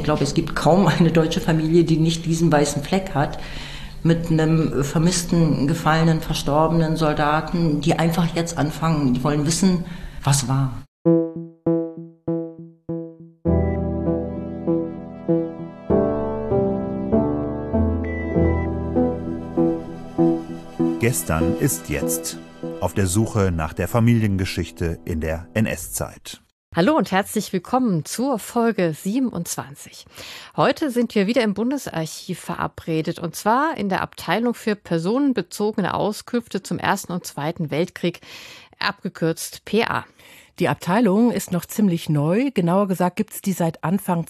glaube, es gibt kaum eine deutsche Familie, die nicht diesen weißen Fleck hat, mit einem vermissten, gefallenen, verstorbenen Soldaten, die einfach jetzt anfangen, die wollen wissen, was war. Gestern ist jetzt. Auf der Suche nach der Familiengeschichte in der NS-Zeit. Hallo und herzlich willkommen zur Folge 27. Heute sind wir wieder im Bundesarchiv verabredet und zwar in der Abteilung für personenbezogene Auskünfte zum Ersten und Zweiten Weltkrieg, abgekürzt PA. Die Abteilung ist noch ziemlich neu, genauer gesagt gibt es die seit Anfang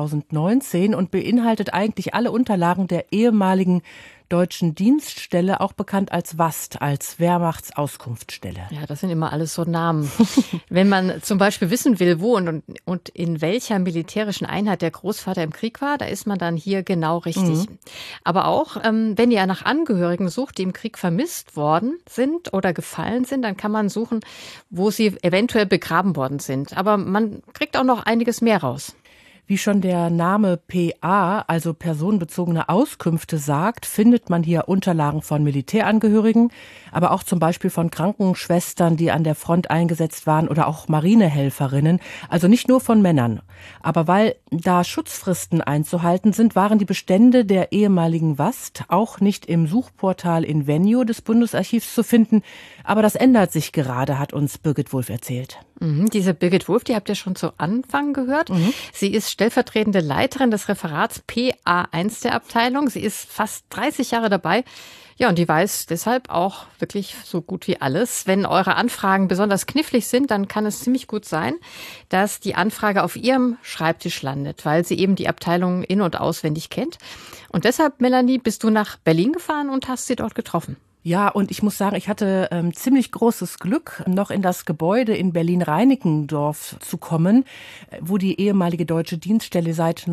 2019 und beinhaltet eigentlich alle Unterlagen der ehemaligen Deutschen Dienststelle, auch bekannt als WAST, als Wehrmachtsauskunftsstelle. Ja, das sind immer alles so Namen. Wenn man zum Beispiel wissen will, wo und in welcher militärischen Einheit der Großvater im Krieg war, da ist man dann hier genau richtig. Aber auch, wenn ihr nach Angehörigen sucht, die im Krieg vermisst worden sind oder gefallen sind, dann kann man suchen, wo sie eventuell begraben worden sind. Aber man kriegt auch noch einiges mehr raus. Wie schon der Name PA, also personenbezogene Auskünfte sagt, findet man hier Unterlagen von Militärangehörigen, aber auch zum Beispiel von Krankenschwestern, die an der Front eingesetzt waren oder auch Marinehelferinnen, also nicht nur von Männern. Aber weil da Schutzfristen einzuhalten sind, waren die Bestände der ehemaligen WAST auch nicht im Suchportal Invenio des Bundesarchivs zu finden. Aber das ändert sich gerade, hat uns Birgit Wulff erzählt. Diese Birgit Wulff, die habt ihr schon zu Anfang gehört. Sie ist stellvertretende Leiterin des Referats PA1 der Abteilung. Sie ist fast 30 Jahre dabei. Ja, und die weiß deshalb auch wirklich so gut wie alles. Wenn eure Anfragen besonders knifflig sind, dann kann es ziemlich gut sein, dass die Anfrage auf ihrem Schreibtisch landet, weil sie eben die Abteilung in- und auswendig kennt. Und deshalb, Melanie, bist du nach Berlin gefahren und hast sie dort getroffen. Ja, und ich muss sagen, ich hatte ziemlich großes Glück, noch in das Gebäude in Berlin-Reinickendorf zu kommen, wo die ehemalige Deutsche Dienststelle seit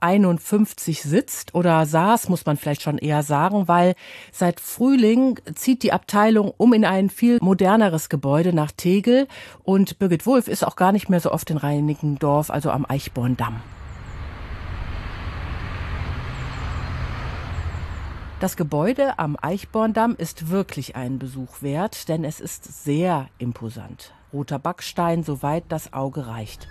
1951 sitzt oder saß, muss man vielleicht schon eher sagen, weil seit Frühling zieht die Abteilung um in ein viel moderneres Gebäude nach Tegel und Birgit Wulff ist auch gar nicht mehr so oft in Reinickendorf, also am Eichborndamm. Das Gebäude am Eichborndamm ist wirklich einen Besuch wert, denn es ist sehr imposant. Roter Backstein, soweit das Auge reicht.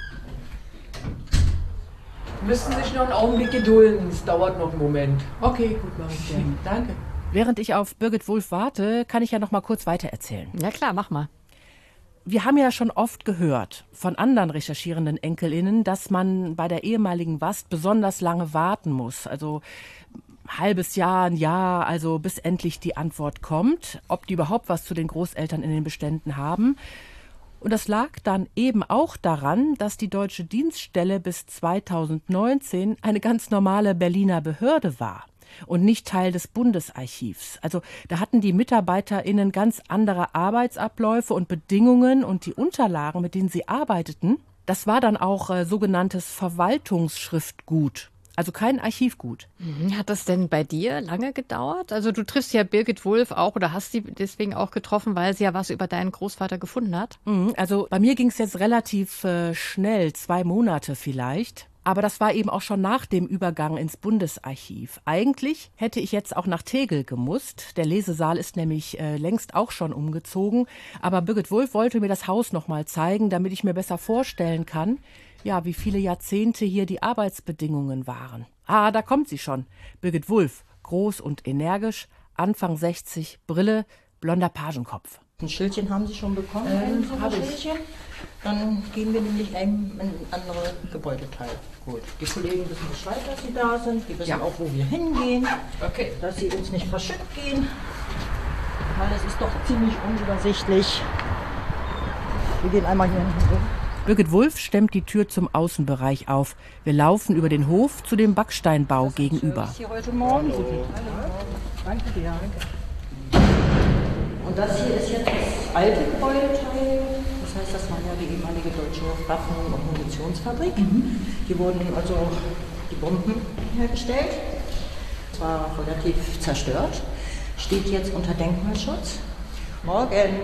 Müssen sich noch einen Augenblick gedulden, es dauert noch einen Moment. Okay, gut, mach ich gerne. Danke. Während ich auf Birgit Wulff warte, kann ich ja noch mal kurz weitererzählen. Ja klar, mach mal. Wir haben ja schon oft gehört von anderen recherchierenden EnkelInnen, dass man bei der ehemaligen WAST besonders lange warten muss. Also halbes Jahr, ein Jahr, also bis endlich die Antwort kommt, ob die überhaupt was zu den Großeltern in den Beständen haben. Und das lag dann eben auch daran, dass die Deutsche Dienststelle bis 2019 eine ganz normale Berliner Behörde war und nicht Teil des Bundesarchivs. Also da hatten die MitarbeiterInnen ganz andere Arbeitsabläufe und Bedingungen und die Unterlagen, mit denen sie arbeiteten, das war dann auch sogenanntes Verwaltungsschriftgut. Also kein Archivgut. Hat das denn bei dir lange gedauert? Also du triffst ja Birgit Wulff auch oder hast sie deswegen auch getroffen, weil sie ja was über deinen Großvater gefunden hat? Also bei mir ging es jetzt relativ schnell, 2 Monate vielleicht. Aber das war eben auch schon nach dem Übergang ins Bundesarchiv. Eigentlich hätte ich jetzt auch nach Tegel gemusst. Der Lesesaal ist nämlich längst auch schon umgezogen. Aber Birgit Wulff wollte mir das Haus noch mal zeigen, damit ich mir besser vorstellen kann, ja, wie viele Jahrzehnte hier die Arbeitsbedingungen waren. Ah, da kommt sie schon. Birgit Wulff, groß und energisch, Anfang 60, Brille, blonder Pagenkopf. Ein Schildchen haben Sie schon bekommen? Habe ich. Schildchen? Dann gehen wir nämlich in ein anderes Gebäudeteil. Gut. Die Kollegen wissen Bescheid, dass sie da sind. Die wissen auch, wo wir hingehen. Okay. Dass sie uns nicht verschütt gehen. Weil es ist doch ziemlich unübersichtlich. Wir gehen einmal hier hinten rum. Birgit Wulff stemmt die Tür zum Außenbereich auf. Wir laufen über den Hof zu dem Backsteinbau gegenüber. Hier heute Morgen. Hallo. Danke dir. Und das hier ist jetzt das alte Gebäudeteil. Das heißt, das war ja die ehemalige deutsche Waffen- und Munitionsfabrik. Hier wurden also die Bomben hergestellt. Es war relativ zerstört. Steht jetzt unter Denkmalschutz. Morgen.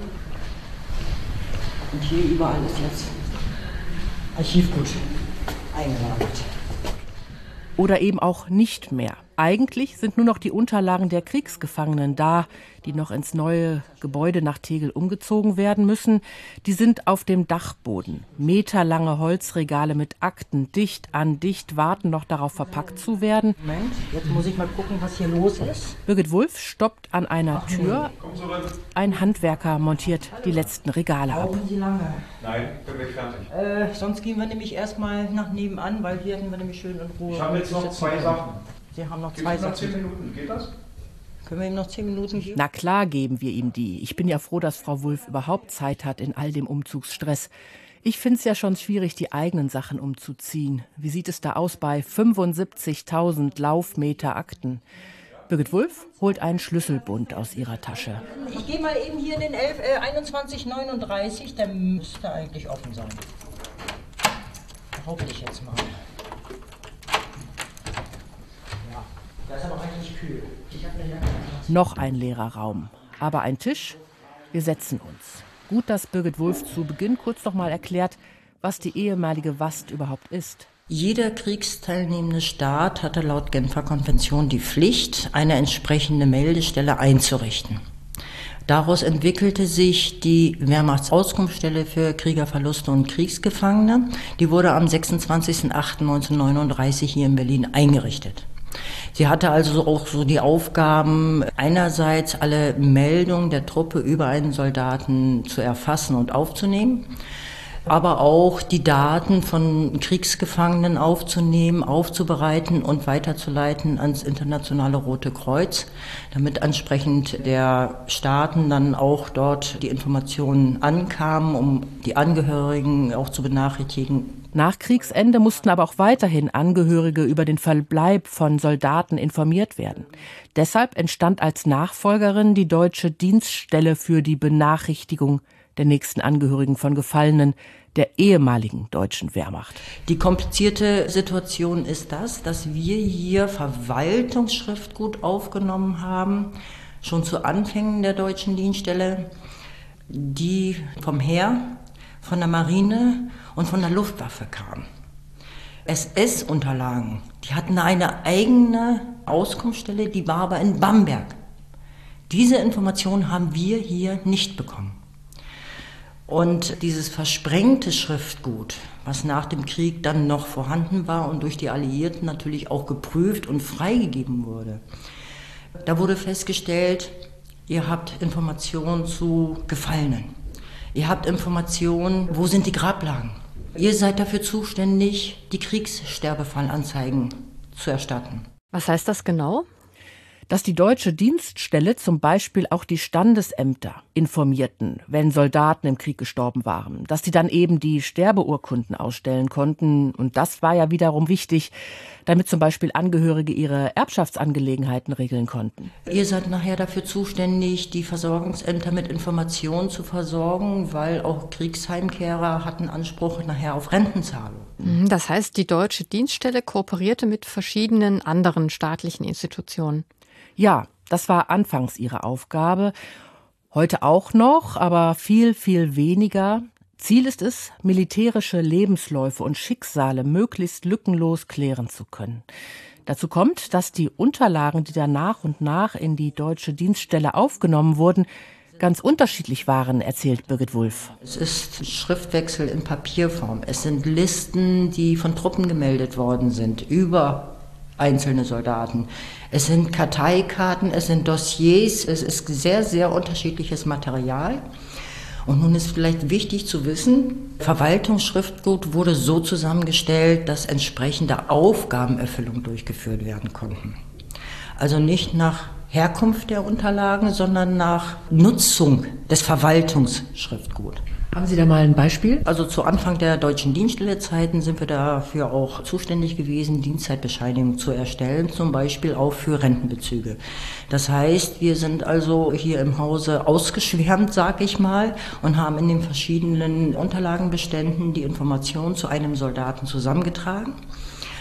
Und hier überall ist jetzt Archivgut. eingelagert. Oder eben auch nicht mehr. Eigentlich sind nur noch die Unterlagen der Kriegsgefangenen da, die noch ins neue Gebäude nach Tegel umgezogen werden müssen. Die sind auf dem Dachboden. Meterlange Holzregale mit Akten dicht an dicht warten noch darauf, verpackt zu werden. Moment, jetzt muss ich mal gucken, was hier los ist. Birgit Wulff stoppt an einer Tür. Ein Handwerker montiert die letzten Regale ab. Brauchen Sie lange? Nein, bin gleich fertig. Sonst gehen wir nämlich erstmal nach nebenan, weil hier hätten wir nämlich schön in Ruhe. Ich habe jetzt noch 2 Sachen. Sie haben noch Gibt's 2 noch Sachen. 10 Minuten, geht das? Können wir ihm noch 10 Minuten geben? Na klar geben wir ihm die. Ich bin ja froh, dass Frau Wulff überhaupt Zeit hat in all dem Umzugsstress. Ich finde es ja schon schwierig, die eigenen Sachen umzuziehen. Wie sieht es da aus bei 75.000 Laufmeter Akten? Birgit Wulff holt einen Schlüsselbund aus ihrer Tasche. Ich gehe mal eben hier in den 2139, der müsste eigentlich offen sein. Behaupte ich jetzt mal. Ja, da ist aber eigentlich kühl. Ich habe eine Jacke. Noch ein leerer Raum, aber ein Tisch. Wir setzen uns. Gut, dass Birgit Wulff zu Beginn kurz noch mal erklärt, was die ehemalige Wast überhaupt ist. Jeder kriegsteilnehmende Staat hatte laut Genfer Konvention die Pflicht, eine entsprechende Meldestelle einzurichten. Daraus entwickelte sich die Wehrmachtsauskunftsstelle für Kriegerverluste und Kriegsgefangene. Die wurde am 26.08.1939 hier in Berlin eingerichtet. Sie hatte also auch so die Aufgaben, einerseits alle Meldungen der Truppe über einen Soldaten zu erfassen und aufzunehmen, aber auch die Daten von Kriegsgefangenen aufzunehmen, aufzubereiten und weiterzuleiten ans Internationale Rote Kreuz, damit entsprechend der Staaten dann auch dort die Informationen ankamen, um die Angehörigen auch zu benachrichtigen. Nach Kriegsende mussten aber auch weiterhin Angehörige über den Verbleib von Soldaten informiert werden. Deshalb entstand als Nachfolgerin die Deutsche Dienststelle für die Benachrichtigung der nächsten Angehörigen von Gefallenen der ehemaligen deutschen Wehrmacht. Die komplizierte Situation ist das, dass wir hier Verwaltungsschriftgut aufgenommen haben, schon zu Anfängen der Deutschen Dienststelle, die vom Heer, von der Marine und von der Luftwaffe kamen. SS-Unterlagen, die hatten eine eigene Auskunftsstelle, die war aber in Bamberg. Diese Informationen haben wir hier nicht bekommen. Und dieses versprengte Schriftgut, was nach dem Krieg dann noch vorhanden war und durch die Alliierten natürlich auch geprüft und freigegeben wurde, da wurde festgestellt, ihr habt Informationen zu Gefallenen. Ihr habt Informationen, wo sind die Grablagen? Ihr seid dafür zuständig, die Kriegssterbefallanzeigen zu erstatten. Was heißt das genau? Dass die deutsche Dienststelle zum Beispiel auch die Standesämter informierten, wenn Soldaten im Krieg gestorben waren, dass die dann eben die Sterbeurkunden ausstellen konnten. Und das war ja wiederum wichtig, damit zum Beispiel Angehörige ihre Erbschaftsangelegenheiten regeln konnten. Ihr seid nachher dafür zuständig, die Versorgungsämter mit Informationen zu versorgen, weil auch Kriegsheimkehrer hatten Anspruch nachher auf Rentenzahlung. Das heißt, die deutsche Dienststelle kooperierte mit verschiedenen anderen staatlichen Institutionen. Ja, das war anfangs ihre Aufgabe. Heute auch noch, aber viel, viel weniger. Ziel ist es, militärische Lebensläufe und Schicksale möglichst lückenlos klären zu können. Dazu kommt, dass die Unterlagen, die dann nach und nach in die deutsche Dienststelle aufgenommen wurden, ganz unterschiedlich waren, erzählt Birgit Wulff. Es ist Schriftwechsel in Papierform. Es sind Listen, die von Truppen gemeldet worden sind, über einzelne Soldaten. Es sind Karteikarten, es sind Dossiers, es ist sehr, sehr unterschiedliches Material. Und nun ist vielleicht wichtig zu wissen, Verwaltungsschriftgut wurde so zusammengestellt, dass entsprechende Aufgabenerfüllung durchgeführt werden konnten. Also nicht nach Herkunft der Unterlagen, sondern nach Nutzung des Verwaltungsschriftguts. Haben Sie da mal ein Beispiel? Also zu Anfang der deutschen Dienststellezeiten sind wir dafür auch zuständig gewesen, Dienstzeitbescheinigungen zu erstellen, zum Beispiel auch für Rentenbezüge. Das heißt, wir sind also hier im Hause ausgeschwärmt, sag ich mal, und haben in den verschiedenen Unterlagenbeständen die Informationen zu einem Soldaten zusammengetragen,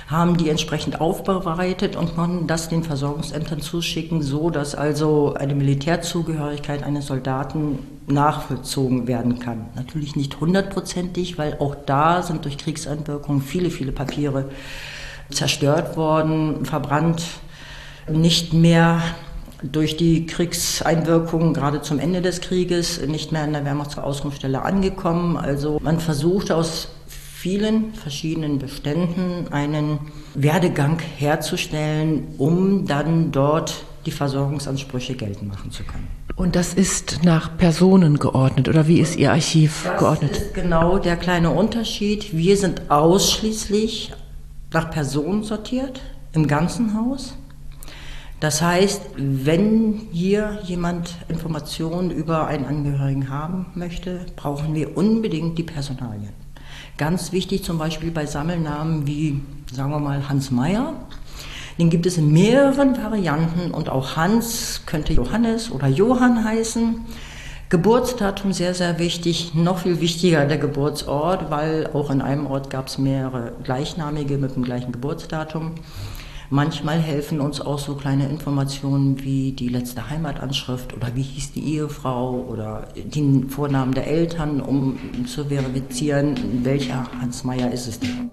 haben die entsprechend aufbereitet und konnten das den Versorgungsämtern zuschicken, so dass also eine Militärzugehörigkeit eines Soldaten nachvollzogen werden kann. Natürlich nicht 100%, weil auch da sind durch Kriegseinwirkungen viele, viele Papiere zerstört worden, verbrannt, nicht mehr durch die Kriegseinwirkungen, gerade zum Ende des Krieges, nicht mehr an der Wehrmachtsauskunftsstelle angekommen. Also man versuchte aus vielen verschiedenen Beständen einen Werdegang herzustellen, um dann dort die Versorgungsansprüche geltend machen zu können. Und das ist nach Personen geordnet, oder wie ist Ihr Archiv geordnet? Das ist genau der kleine Unterschied. Wir sind ausschließlich nach Personen sortiert, im ganzen Haus. Das heißt, wenn hier jemand Informationen über einen Angehörigen haben möchte, brauchen wir unbedingt die Personalien. Ganz wichtig zum Beispiel bei Sammelnamen wie, sagen wir mal, Hans Meyer. Den gibt es in mehreren Varianten und auch Hans könnte Johannes oder Johann heißen. Geburtsdatum sehr, sehr wichtig, noch viel wichtiger der Geburtsort, weil auch in einem Ort gab es mehrere gleichnamige mit dem gleichen Geburtsdatum. Manchmal helfen uns auch so kleine Informationen wie die letzte Heimatanschrift oder wie hieß die Ehefrau oder den Vornamen der Eltern, um zu verifizieren, welcher Hans Meyer ist es denn.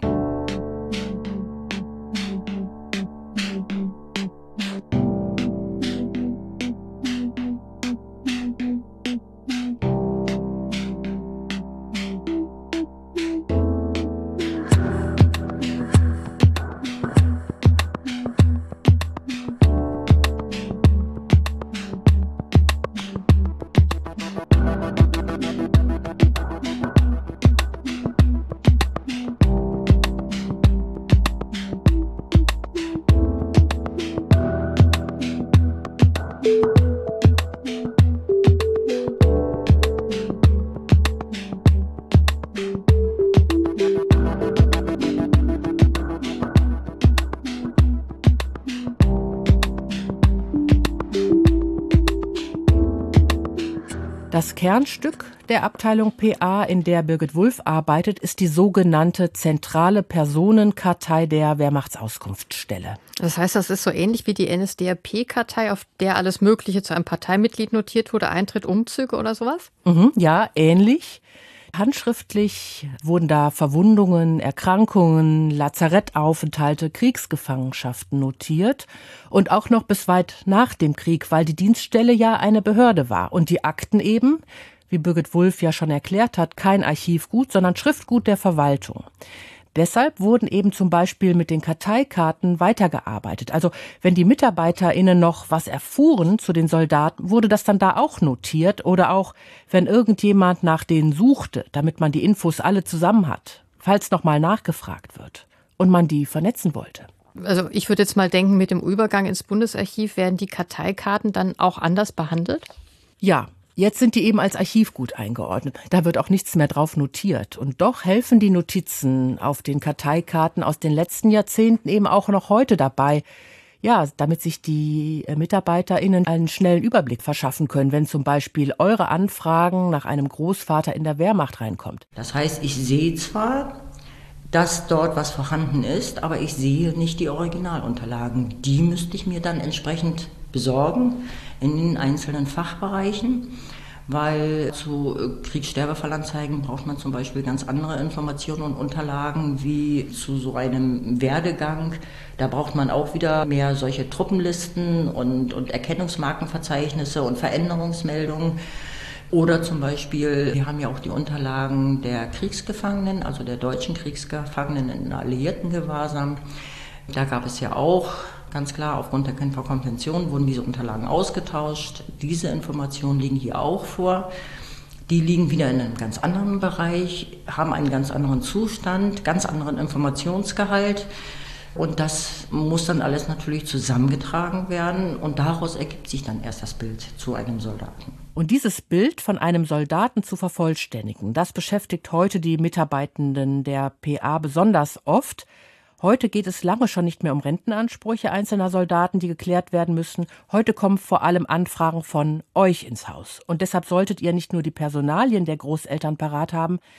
Das Kernstück der Abteilung PA, in der Birgit Wulff arbeitet, ist die sogenannte zentrale Personenkartei der Wehrmachtsauskunftsstelle. Das heißt, das ist so ähnlich wie die NSDAP-Kartei, auf der alles Mögliche zu einem Parteimitglied notiert wurde, Eintritt, Umzüge oder sowas? Ja, ähnlich. Handschriftlich wurden da Verwundungen, Erkrankungen, Lazarettaufenthalte, Kriegsgefangenschaften notiert und auch noch bis weit nach dem Krieg, weil die Dienststelle ja eine Behörde war und die Akten eben, wie Birgit Wulff ja schon erklärt hat, kein Archivgut, sondern Schriftgut der Verwaltung. Deshalb wurden eben zum Beispiel mit den Karteikarten weitergearbeitet. Also wenn die MitarbeiterInnen noch was erfuhren zu den Soldaten, wurde das dann da auch notiert. Oder auch, wenn irgendjemand nach denen suchte, damit man die Infos alle zusammen hat, falls nochmal nachgefragt wird und man die vernetzen wollte. Also ich würde jetzt mal denken, mit dem Übergang ins Bundesarchiv werden die Karteikarten dann auch anders behandelt? Ja. Jetzt sind die eben als Archivgut eingeordnet. Da wird auch nichts mehr drauf notiert. Und doch helfen die Notizen auf den Karteikarten aus den letzten Jahrzehnten eben auch noch heute dabei, ja, damit sich die MitarbeiterInnen einen schnellen Überblick verschaffen können, wenn zum Beispiel eure Anfragen nach einem Großvater in der Wehrmacht reinkommt. Das heißt, ich sehe zwar, dass dort was vorhanden ist, aber ich sehe nicht die Originalunterlagen. Die müsste ich mir dann entsprechend besorgen in den einzelnen Fachbereichen, weil zu Kriegssterbefallanzeigen braucht man zum Beispiel ganz andere Informationen und Unterlagen wie zu so einem Werdegang. Da braucht man auch wieder mehr solche Truppenlisten und Erkennungsmarkenverzeichnisse und Veränderungsmeldungen. Oder zum Beispiel, wir haben ja auch die Unterlagen der Kriegsgefangenen, also der deutschen Kriegsgefangenen in Alliiertengewahrsam. Da gab es ja auch, ganz klar, aufgrund der Genfer Konvention wurden diese Unterlagen ausgetauscht. Diese Informationen liegen hier auch vor. Die liegen wieder in einem ganz anderen Bereich, haben einen ganz anderen Zustand, ganz anderen Informationsgehalt. Und das muss dann alles natürlich zusammengetragen werden und daraus ergibt sich dann erst das Bild zu einem Soldaten. Und dieses Bild von einem Soldaten zu vervollständigen, das beschäftigt heute die Mitarbeitenden der PA besonders oft. Heute geht es lange schon nicht mehr um Rentenansprüche einzelner Soldaten, die geklärt werden müssen. Heute kommen vor allem Anfragen von euch ins Haus. Und deshalb solltet ihr nicht nur die Personalien der Großeltern parat haben,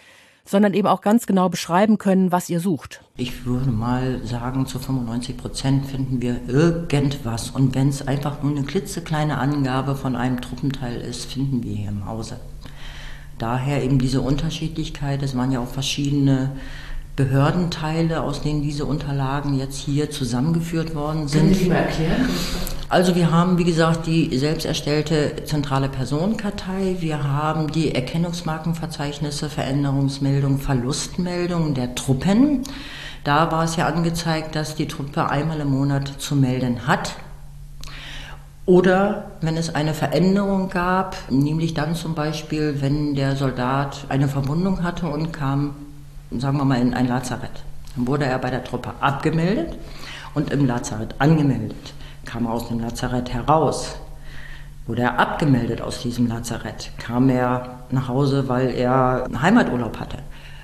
sondern eben auch ganz genau beschreiben können, was ihr sucht. Ich würde mal sagen, zu 95% finden wir irgendwas. Und wenn es einfach nur eine klitzekleine Angabe von einem Truppenteil ist, finden wir hier im Hause. Daher eben diese Unterschiedlichkeit. Es waren ja auch verschiedene Behördenteile, aus denen diese Unterlagen jetzt hier zusammengeführt worden sind. Können Sie mal erklären? Also wir haben, wie gesagt, die selbst erstellte zentrale Personenkartei. Wir haben die Erkennungsmarkenverzeichnisse, Veränderungsmeldungen, Verlustmeldungen der Truppen. Da war es ja angezeigt, dass die Truppe einmal im Monat zu melden hat. Oder wenn es eine Veränderung gab, nämlich dann zum Beispiel, wenn der Soldat eine Verwundung hatte und kam, sagen wir mal, in ein Lazarett. Dann wurde er bei der Truppe abgemeldet und im Lazarett angemeldet. Kam er aus dem Lazarett heraus, wurde er abgemeldet aus diesem Lazarett, kam er nach Hause, weil er einen Heimaturlaub hatte.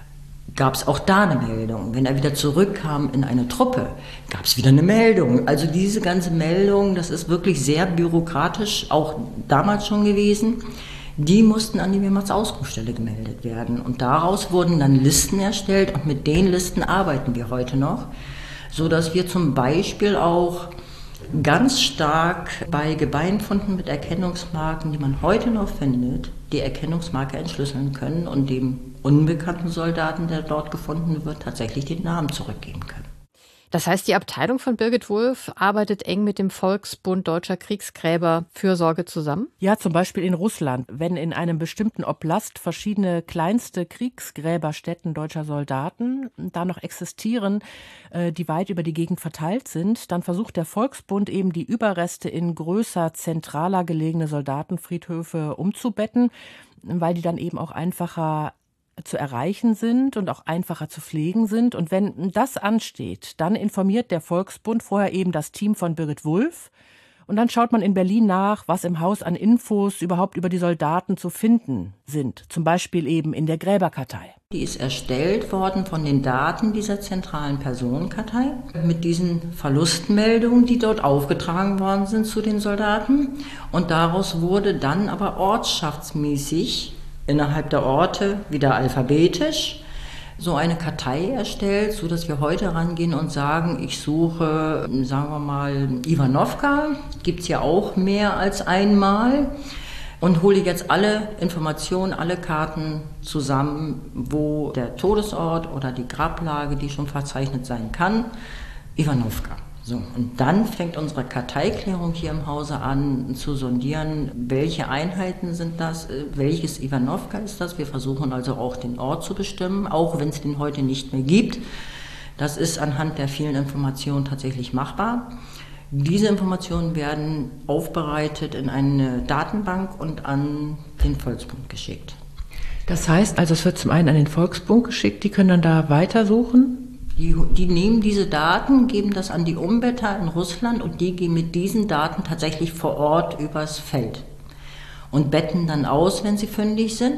Gab es auch da eine Meldung. Wenn er wieder zurückkam in eine Truppe, gab es wieder eine Meldung. Also diese ganze Meldung, das ist wirklich sehr bürokratisch, auch damals schon gewesen. Die mussten an die Wehrmachtsausrufstelle gemeldet werden. Und daraus wurden dann Listen erstellt und mit den Listen arbeiten wir heute noch, sodass wir zum Beispiel auch ganz stark bei Gebeinfunden mit Erkennungsmarken, die man heute noch findet, die Erkennungsmarke entschlüsseln können und dem unbekannten Soldaten, der dort gefunden wird, tatsächlich den Namen zurückgeben können. Das heißt, die Abteilung von Birgit Wulff arbeitet eng mit dem Volksbund Deutscher Kriegsgräber Fürsorge zusammen? Ja, zum Beispiel in Russland. Wenn in einem bestimmten Oblast verschiedene kleinste Kriegsgräberstätten deutscher Soldaten da noch existieren, die weit über die Gegend verteilt sind, dann versucht der Volksbund eben die Überreste in größer, zentraler gelegene Soldatenfriedhöfe umzubetten, weil die dann eben auch einfacher zu erreichen sind und auch einfacher zu pflegen sind. Und wenn das ansteht, dann informiert der Volksbund vorher eben das Team von Birgit Wulff. Und dann schaut man in Berlin nach, was im Haus an Infos überhaupt über die Soldaten zu finden sind. Zum Beispiel eben in der Gräberkartei. Die ist erstellt worden von den Daten dieser zentralen Personenkartei mit diesen Verlustmeldungen, die dort aufgetragen worden sind zu den Soldaten. Und daraus wurde dann aber ortschaftsmäßig innerhalb der Orte wieder alphabetisch so eine Kartei erstellt, so dass wir heute rangehen und sagen, ich suche, sagen wir mal, Iwanowka, gibt es ja auch mehr als einmal, und hole jetzt alle Informationen, alle Karten zusammen, wo der Todesort oder die Grablage, die schon verzeichnet sein kann, Iwanowka. So, und dann fängt unsere Karteiklärung hier im Hause an zu sondieren, welche Einheiten sind das, welches Iwanowka ist das. Wir versuchen also auch den Ort zu bestimmen, auch wenn es den heute nicht mehr gibt. Das ist anhand der vielen Informationen tatsächlich machbar. Diese Informationen werden aufbereitet in eine Datenbank und an den Volksbund geschickt. Das heißt, also es wird zum einen an den Volksbund geschickt, die können dann da weitersuchen? Die nehmen diese Daten, geben das an die Umbetter in Russland und die gehen mit diesen Daten tatsächlich vor Ort übers Feld und betten dann aus, wenn sie fündig sind,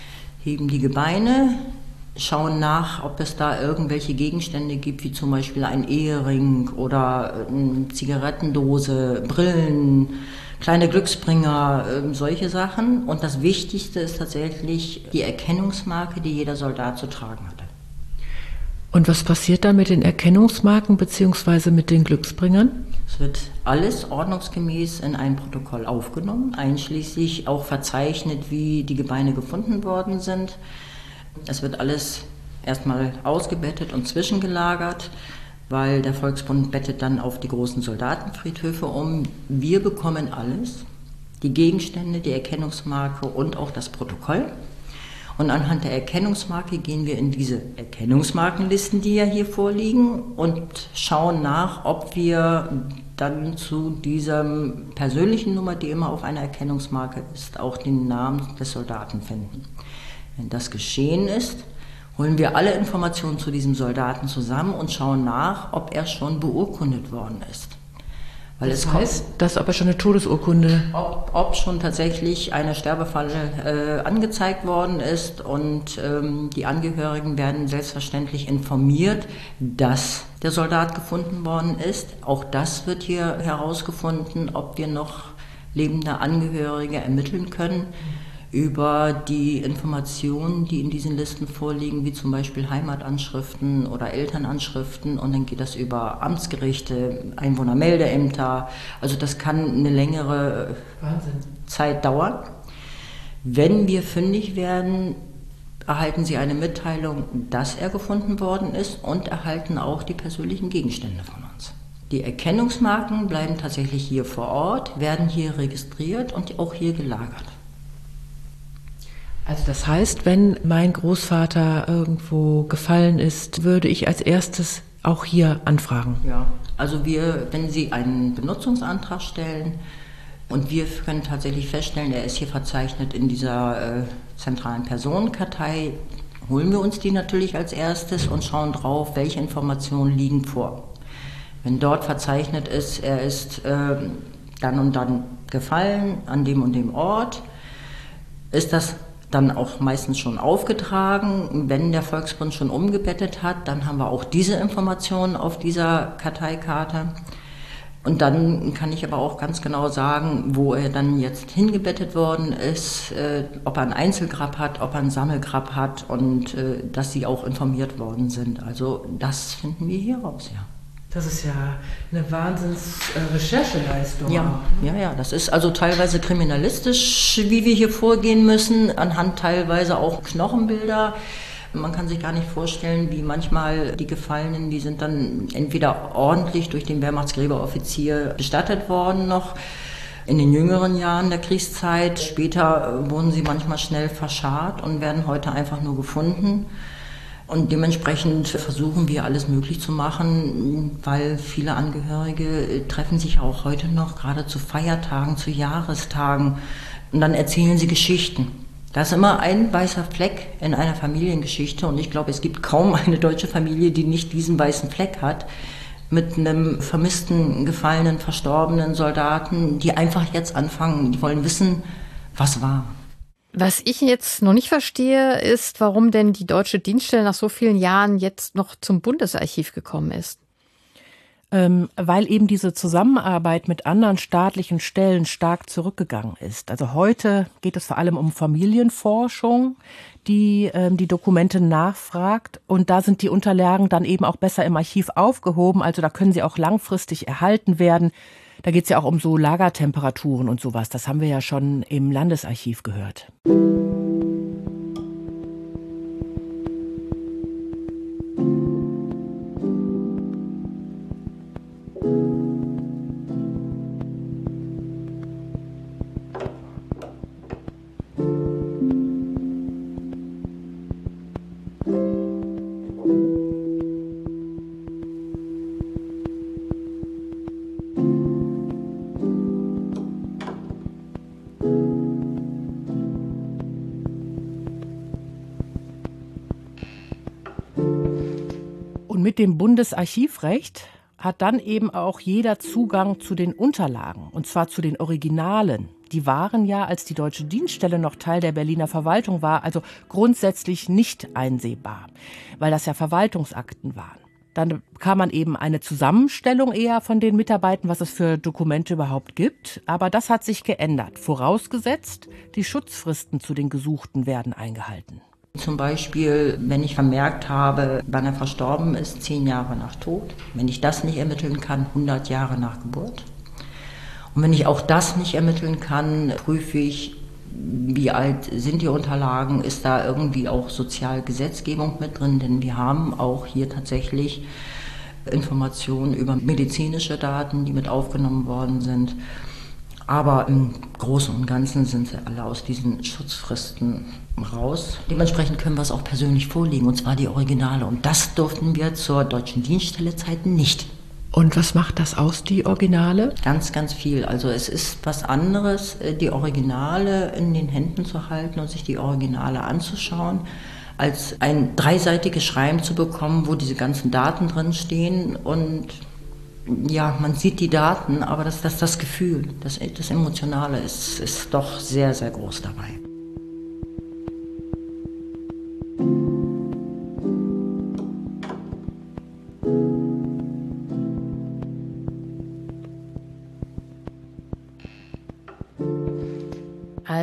heben die Gebeine, schauen nach, ob es da irgendwelche Gegenstände gibt, wie zum Beispiel ein Ehering oder eine Zigarettendose, Brillen, kleine Glücksbringer, solche Sachen. Und das Wichtigste ist tatsächlich die Erkennungsmarke, die jeder Soldat zu tragen hatte. Und was passiert dann mit den Erkennungsmarken bzw. mit den Glücksbringern? Es wird alles ordnungsgemäß in ein Protokoll aufgenommen, einschließlich auch verzeichnet, wie die Gebeine gefunden worden sind. Es wird alles erstmal ausgebettet und zwischengelagert, weil der Volksbund bettet dann auf die großen Soldatenfriedhöfe um. Wir bekommen alles, die Gegenstände, die Erkennungsmarke und auch das Protokoll. Und anhand der Erkennungsmarke gehen wir in diese Erkennungsmarkenlisten, die ja hier vorliegen, und schauen nach, ob wir dann zu dieser persönlichen Nummer, die immer auf einer Erkennungsmarke ist, auch den Namen des Soldaten finden. Wenn das geschehen ist, holen wir alle Informationen zu diesem Soldaten zusammen und schauen nach, ob er schon beurkundet worden ist. Weil das heißt, dass aber schon eine Todesurkunde... Ob schon tatsächlich eine Sterbefalle angezeigt worden ist, und die Angehörigen werden selbstverständlich informiert, dass der Soldat gefunden worden ist. Auch das wird hier herausgefunden, ob wir noch lebende Angehörige ermitteln können. über die Informationen, die in diesen Listen vorliegen, wie zum Beispiel Heimatanschriften oder Elternanschriften. Und dann geht das über Amtsgerichte, Einwohnermeldeämter. Also das kann eine längere Zeit dauern. Wenn wir fündig werden, erhalten Sie eine Mitteilung, dass er gefunden worden ist, und erhalten auch die persönlichen Gegenstände von uns. Die Erkennungsmarken bleiben tatsächlich hier vor Ort, werden hier registriert und auch hier gelagert. Also das heißt, wenn mein Großvater irgendwo gefallen ist, würde ich als erstes auch hier anfragen? Ja, also wenn Sie einen Benutzungsantrag stellen und wir können tatsächlich feststellen, er ist hier verzeichnet in dieser zentralen Personenkartei, holen wir uns die natürlich als erstes und schauen drauf, welche Informationen liegen vor. Wenn dort verzeichnet ist, er ist dann und dann gefallen an dem und dem Ort, ist das dann auch meistens schon aufgetragen. Wenn der Volksbund schon umgebettet hat, dann haben wir auch diese Informationen auf dieser Karteikarte. Und dann kann ich aber auch ganz genau sagen, wo er dann jetzt hingebettet worden ist, ob er ein Einzelgrab hat, ob er ein Sammelgrab hat und dass sie auch informiert worden sind. Also das finden wir hier raus, ja. Das ist ja eine Wahnsinns-Rechercheleistung. Ja, das ist also teilweise kriminalistisch, wie wir hier vorgehen müssen, anhand teilweise auch Knochenbilder. Man kann sich gar nicht vorstellen, wie manchmal die Gefallenen, die sind dann entweder ordentlich durch den Wehrmachtsgräberoffizier bestattet worden noch in den jüngeren Jahren der Kriegszeit. Später wurden sie manchmal schnell verscharrt und werden heute einfach nur gefunden. Und dementsprechend versuchen wir alles möglich zu machen, weil viele Angehörige treffen sich auch heute noch, gerade zu Feiertagen, zu Jahrestagen. Und dann erzählen sie Geschichten. Da ist immer ein weißer Fleck in einer Familiengeschichte. Und ich glaube, es gibt kaum eine deutsche Familie, die nicht diesen weißen Fleck hat. Mit einem vermissten, gefallenen, verstorbenen Soldaten, die einfach jetzt anfangen, die wollen wissen, was war. Was ich jetzt noch nicht verstehe, ist, warum denn die deutsche Dienststelle nach so vielen Jahren jetzt noch zum Bundesarchiv gekommen ist. Weil eben diese Zusammenarbeit mit anderen staatlichen Stellen stark zurückgegangen ist. Also heute geht es vor allem um Familienforschung, die die Dokumente nachfragt. Und da sind die Unterlagen dann eben auch besser im Archiv aufgehoben. Also da können sie auch langfristig erhalten werden. Da geht es ja auch um so Lagertemperaturen und sowas. Das haben wir ja schon im Landesarchiv gehört. Mit dem Bundesarchivrecht hat dann eben auch jeder Zugang zu den Unterlagen, und zwar zu den Originalen. Die waren ja, als die Deutsche Dienststelle noch Teil der Berliner Verwaltung war, also grundsätzlich nicht einsehbar, weil das ja Verwaltungsakten waren. Dann bekam man eben eine Zusammenstellung eher von den Mitarbeitern, was es für Dokumente überhaupt gibt. Aber das hat sich geändert, vorausgesetzt, die Schutzfristen zu den Gesuchten werden eingehalten. Zum Beispiel, wenn ich vermerkt habe, wann er verstorben ist, 10 Jahre nach Tod. Wenn ich das nicht ermitteln kann, 100 Jahre nach Geburt. Und wenn ich auch das nicht ermitteln kann, prüfe ich, wie alt sind die Unterlagen, ist da irgendwie auch Sozialgesetzgebung mit drin, denn wir haben auch hier tatsächlich Informationen über medizinische Daten, die mit aufgenommen worden sind. Aber im Großen und Ganzen sind sie alle aus diesen Schutzfristen raus. Dementsprechend können wir es auch persönlich vorlegen, und zwar die Originale. Und das durften wir zur Deutschen Dienststelle-Zeiten nicht. Und was macht das aus, die Originale? Ganz, ganz viel. Also es ist was anderes, die Originale in den Händen zu halten und sich die Originale anzuschauen, als ein dreiseitiges Schreiben zu bekommen, wo diese ganzen Daten drin stehen. Und ja, man sieht die Daten, aber das Gefühl, das Emotionale ist doch sehr, sehr groß dabei.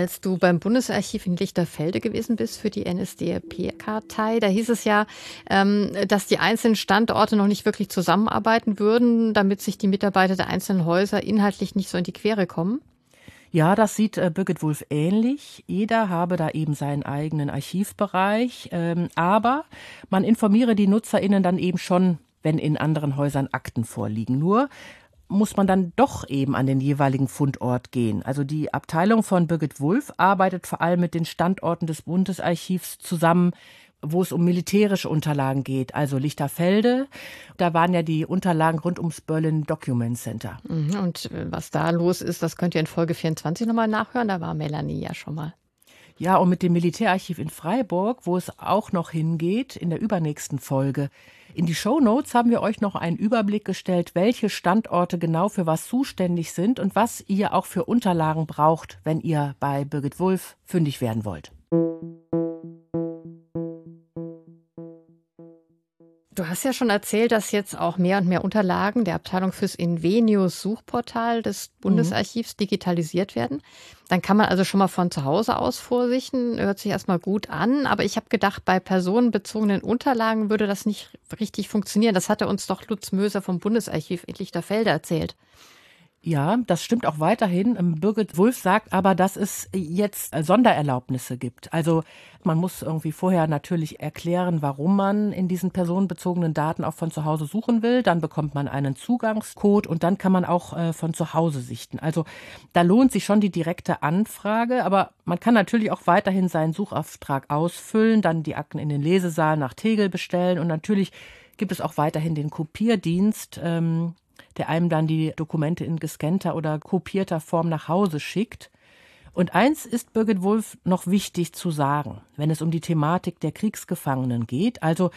Als du beim Bundesarchiv in Lichterfelde gewesen bist für die NSDAP-Kartei, da hieß es ja, dass die einzelnen Standorte noch nicht wirklich zusammenarbeiten würden, damit sich die Mitarbeiter der einzelnen Häuser inhaltlich nicht so in die Quere kommen. Ja, das sieht Birgit Wulff ähnlich. Jeder habe da eben seinen eigenen Archivbereich, aber man informiere die NutzerInnen dann eben schon, wenn in anderen Häusern Akten vorliegen. Nur muss man dann doch eben an den jeweiligen Fundort gehen. Also die Abteilung von Birgit Wulff arbeitet vor allem mit den Standorten des Bundesarchivs zusammen, wo es um militärische Unterlagen geht, also Lichterfelde. Da waren ja die Unterlagen rund ums Berlin Document Center. Und was da los ist, das könnt ihr in Folge 24 nochmal nachhören. Da war Melanie ja schon mal. Ja, und mit dem Militärarchiv in Freiburg, wo es auch noch hingeht, in der übernächsten Folge. In die Shownotes haben wir euch noch einen Überblick gestellt, welche Standorte genau für was zuständig sind und was ihr auch für Unterlagen braucht, wenn ihr bei Birgit Wulff fündig werden wollt. Du hast ja schon erzählt, dass jetzt auch mehr und mehr Unterlagen der Abteilung fürs Invenius-Suchportal des Bundesarchivs digitalisiert werden. Dann kann man also schon mal von zu Hause aus vorsichten. Hört sich erstmal gut an. Aber ich habe gedacht, bei personenbezogenen Unterlagen würde das nicht richtig funktionieren. Das hatte uns doch Lutz Möser vom Bundesarchiv in Lichterfelde erzählt. Ja, das stimmt auch weiterhin. Birgit Wulff sagt aber, dass es jetzt Sondererlaubnisse gibt. Also man muss irgendwie vorher natürlich erklären, warum man in diesen personenbezogenen Daten auch von zu Hause suchen will. Dann bekommt man einen Zugangscode und dann kann man auch von zu Hause sichten. Also da lohnt sich schon die direkte Anfrage, aber man kann natürlich auch weiterhin seinen Suchauftrag ausfüllen, dann die Akten in den Lesesaal nach Tegel bestellen und natürlich gibt es auch weiterhin den Kopierdienst, der einem dann die Dokumente in gescannter oder kopierter Form nach Hause schickt. Und eins ist Birgit Wulff noch wichtig zu sagen, wenn es um die Thematik der Kriegsgefangenen geht. Also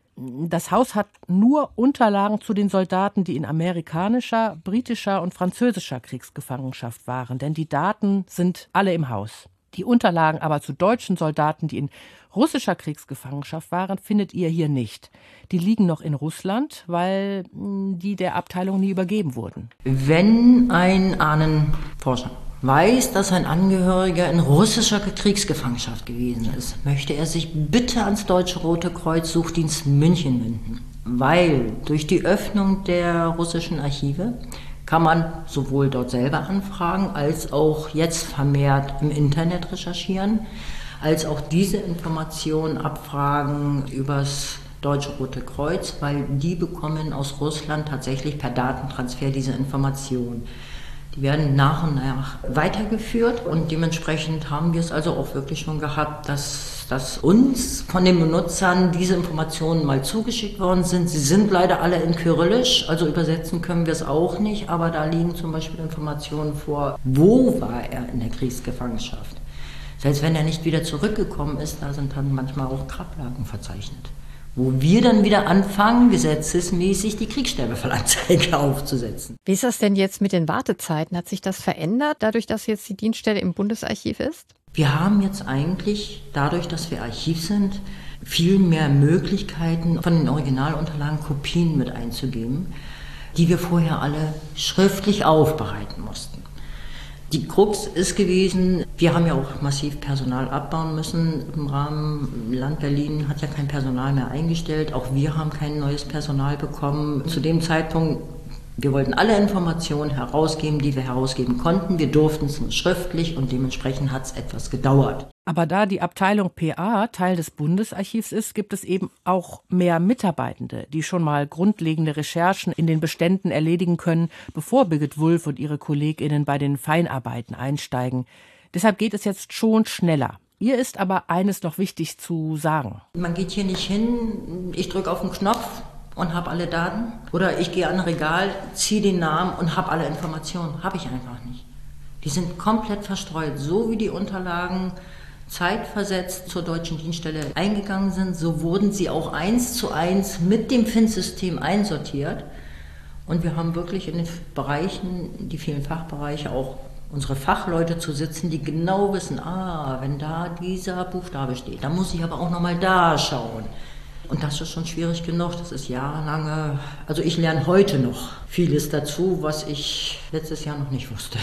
das Haus hat nur Unterlagen zu den Soldaten, die in amerikanischer, britischer und französischer Kriegsgefangenschaft waren, denn die Daten sind alle im Haus. Die Unterlagen aber zu deutschen Soldaten, die in russischer Kriegsgefangenschaft waren, findet ihr hier nicht. Die liegen noch in Russland, weil die der Abteilung nie übergeben wurden. Wenn ein Ahnenforscher weiß, dass ein Angehöriger in russischer Kriegsgefangenschaft gewesen ist, möchte er sich bitte ans Deutsche Rote Kreuz Suchdienst München wenden. Weil durch die Öffnung der russischen Archive kann man sowohl dort selber anfragen, als auch jetzt vermehrt im Internet recherchieren, als auch diese Informationen abfragen übers Deutsche Rote Kreuz, weil die bekommen aus Russland tatsächlich per Datentransfer diese Informationen. Die werden nach und nach weitergeführt und dementsprechend haben wir es also auch wirklich schon gehabt, dass uns von den Benutzern diese Informationen mal zugeschickt worden sind. Sie sind leider alle in Kyrillisch, also übersetzen können wir es auch nicht, aber da liegen zum Beispiel Informationen vor, wo war er in der Kriegsgefangenschaft. Selbst wenn er nicht wieder zurückgekommen ist, da sind dann manchmal auch Grablagen verzeichnet. Wo wir dann wieder anfangen, gesetzesmäßig die Kriegssterbefallanzeige aufzusetzen. Wie ist das denn jetzt mit den Wartezeiten? Hat sich das verändert, dadurch, dass jetzt die Dienststelle im Bundesarchiv ist? Wir haben jetzt eigentlich, dadurch, dass wir Archiv sind, viel mehr Möglichkeiten, von den Originalunterlagen Kopien mit einzugeben, die wir vorher alle schriftlich aufbereiten mussten. Die Krux ist gewesen, wir haben ja auch massiv Personal abbauen müssen im Rahmen. Land Berlin hat ja kein Personal mehr eingestellt, auch wir haben kein neues Personal bekommen. Zu dem Zeitpunkt, wir wollten alle Informationen herausgeben, die wir herausgeben konnten. Wir durften es nur schriftlich und dementsprechend hat es etwas gedauert. Aber da die Abteilung PA Teil des Bundesarchivs ist, gibt es eben auch mehr Mitarbeitende, die schon mal grundlegende Recherchen in den Beständen erledigen können, bevor Birgit Wulff und ihre KollegInnen bei den Feinarbeiten einsteigen. Deshalb geht es jetzt schon schneller. Ihr ist aber eines noch wichtig zu sagen. Man geht hier nicht hin, ich drücke auf den Knopf und habe alle Daten. Oder ich gehe an ein Regal, ziehe den Namen und habe alle Informationen. Habe ich einfach nicht. Die sind komplett verstreut, so wie die Unterlagen zeitversetzt zur deutschen Dienststelle eingegangen sind, so wurden sie auch 1:1 mit dem FIN-System einsortiert. Und wir haben wirklich in den Bereichen, die vielen Fachbereiche, auch unsere Fachleute zu sitzen, die genau wissen, wenn da dieser Buchstabe steht, dann muss ich aber auch nochmal da schauen. Und das ist schon schwierig genug. Das ist jahrelange, also ich lerne heute noch vieles dazu, was ich letztes Jahr noch nicht wusste.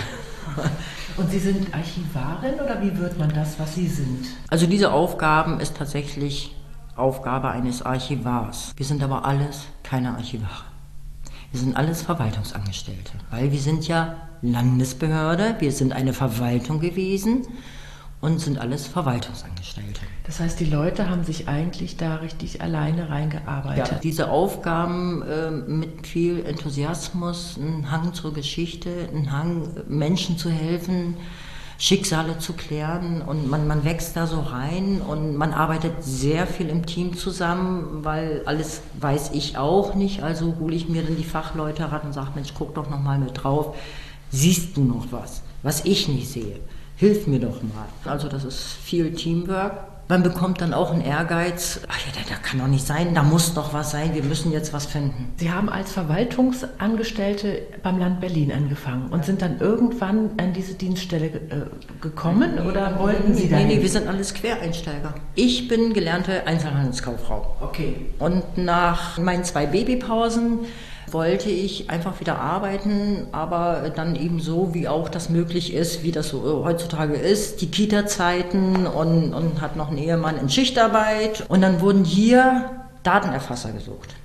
Und Sie sind Archivarin oder wie wird man das, was Sie sind? Also diese Aufgaben ist tatsächlich Aufgabe eines Archivars. Wir sind aber alles keine Archivare. Wir sind alles Verwaltungsangestellte, weil wir sind ja Landesbehörde, wir sind eine Verwaltung gewesen und sind alles Verwaltungsangestellte. Das heißt, die Leute haben sich eigentlich da richtig alleine reingearbeitet. Ja, diese Aufgaben mit viel Enthusiasmus, ein Hang zur Geschichte, ein Hang, Menschen zu helfen, Schicksale zu klären und man wächst da so rein und man arbeitet sehr viel im Team zusammen, weil alles weiß ich auch nicht, also hole ich mir dann die Fachleute ran und sage, Mensch, guck doch noch mal mit drauf, siehst du noch was ich nicht sehe, hilf mir doch mal. Also das ist viel Teamwork. Man bekommt dann auch einen Ehrgeiz, ach ja, da kann doch nicht sein, da muss doch was sein, wir müssen jetzt was finden. Sie haben als Verwaltungsangestellte beim Land Berlin angefangen und sind dann irgendwann an diese Dienststelle gekommen oder wollten Sie da? Nee, wir sind alles Quereinsteiger. Ich bin gelernte Einzelhandelskauffrau. Okay. Und nach meinen 2 Babypausen wollte ich einfach wieder arbeiten, aber dann eben so, wie auch das möglich ist, wie das so heutzutage ist, die Kita-Zeiten und hat noch einen Ehemann in Schichtarbeit. Und dann wurden hier Datenerfasser gesucht.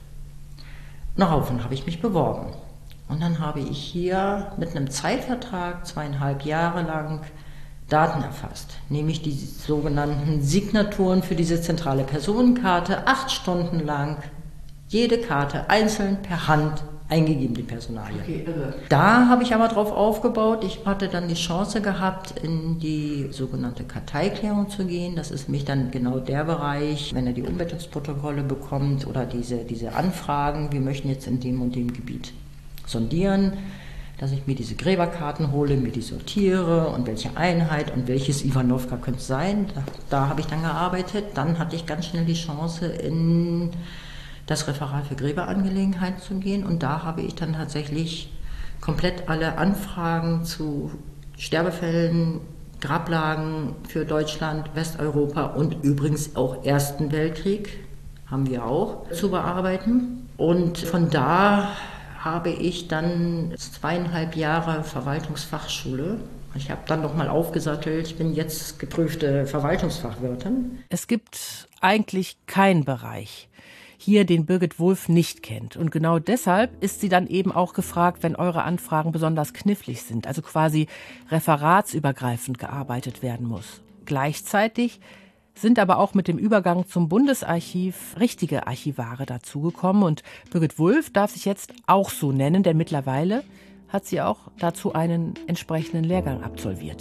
Daraufhin habe ich mich beworben. Und dann habe ich hier mit einem Zeitvertrag 2,5 Jahre lang Daten erfasst, nämlich die sogenannten Signaturen für diese zentrale Personenkarte, 8 Stunden lang. Jede Karte einzeln per Hand eingegeben, die Personalie. Okay, irre. Da habe ich aber drauf aufgebaut. Ich hatte dann die Chance gehabt, in die sogenannte Karteiklärung zu gehen. Das ist nämlich dann genau der Bereich, wenn er die Umwälzungsprotokolle bekommt oder diese Anfragen, wir möchten jetzt in dem und dem Gebiet sondieren, dass ich mir diese Gräberkarten hole, mir die sortiere und welche Einheit und welches Ivanovka könnte es sein. Da habe ich dann gearbeitet. Dann hatte ich ganz schnell die Chance, in das Referat für Gräberangelegenheiten zu gehen und da habe ich dann tatsächlich komplett alle Anfragen zu Sterbefällen, Grablagen für Deutschland, Westeuropa und übrigens auch Ersten Weltkrieg, haben wir auch, zu bearbeiten. Und von da habe ich dann 2,5 Jahre Verwaltungsfachschule. Ich habe dann nochmal aufgesattelt, ich bin jetzt geprüfte Verwaltungsfachwirtin. Es gibt eigentlich keinen Bereich hier, den Birgit Wulff nicht kennt. Und genau deshalb ist sie dann eben auch gefragt, wenn eure Anfragen besonders knifflig sind, also quasi referatsübergreifend gearbeitet werden muss. Gleichzeitig sind aber auch mit dem Übergang zum Bundesarchiv richtige Archivare dazugekommen. Und Birgit Wulff darf sich jetzt auch so nennen, denn mittlerweile hat sie auch dazu einen entsprechenden Lehrgang absolviert.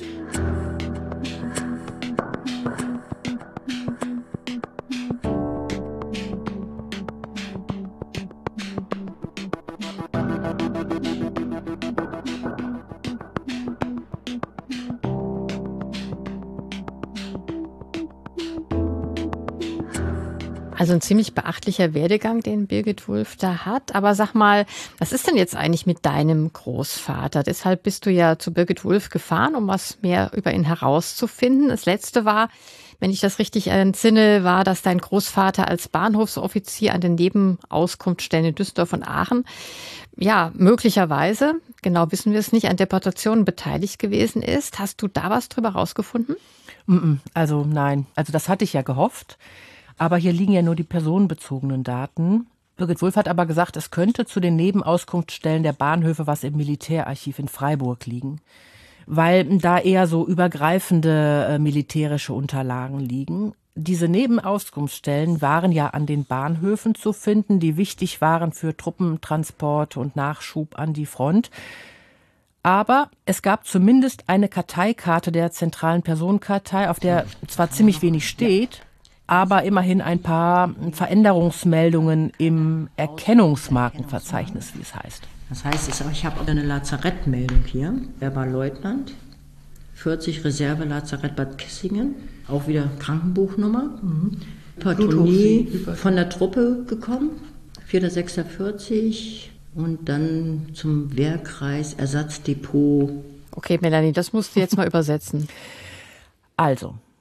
Also ein ziemlich beachtlicher Werdegang, den Birgit Wulff da hat. Aber sag mal, was ist denn jetzt eigentlich mit deinem Großvater? Deshalb bist du ja zu Birgit Wulff gefahren, um was mehr über ihn herauszufinden. Das Letzte war, wenn ich das richtig entsinne, war, dass dein Großvater als Bahnhofsoffizier an den Nebenauskunftsstellen in Düsseldorf und Aachen, ja, möglicherweise, genau wissen wir es nicht, an Deportationen beteiligt gewesen ist. Hast du da was drüber rausgefunden? Also nein, also das hatte ich ja gehofft. Aber hier liegen ja nur die personenbezogenen Daten. Birgit Wulff hat aber gesagt, es könnte zu den Nebenauskunftsstellen der Bahnhöfe was im Militärarchiv in Freiburg liegen, weil da eher so übergreifende militärische Unterlagen liegen. Diese Nebenauskunftsstellen waren ja an den Bahnhöfen zu finden, die wichtig waren für Truppentransport und Nachschub an die Front. Aber es gab zumindest eine Karteikarte der zentralen Personenkartei, auf der zwar ziemlich wenig steht, aber immerhin ein paar Veränderungsmeldungen im Erkennungsmarkenverzeichnis, wie es heißt. Das heißt, ich habe auch eine Lazarettmeldung hier. Er war Leutnant, 40 Reserve Lazarett Bad Kissingen, auch wieder Krankenbuchnummer. Hypertonie von der Truppe gekommen, 4.6.40 und dann zum Wehrkreis Ersatzdepot. Okay, Melanie, das musst du jetzt mal übersetzen. Also,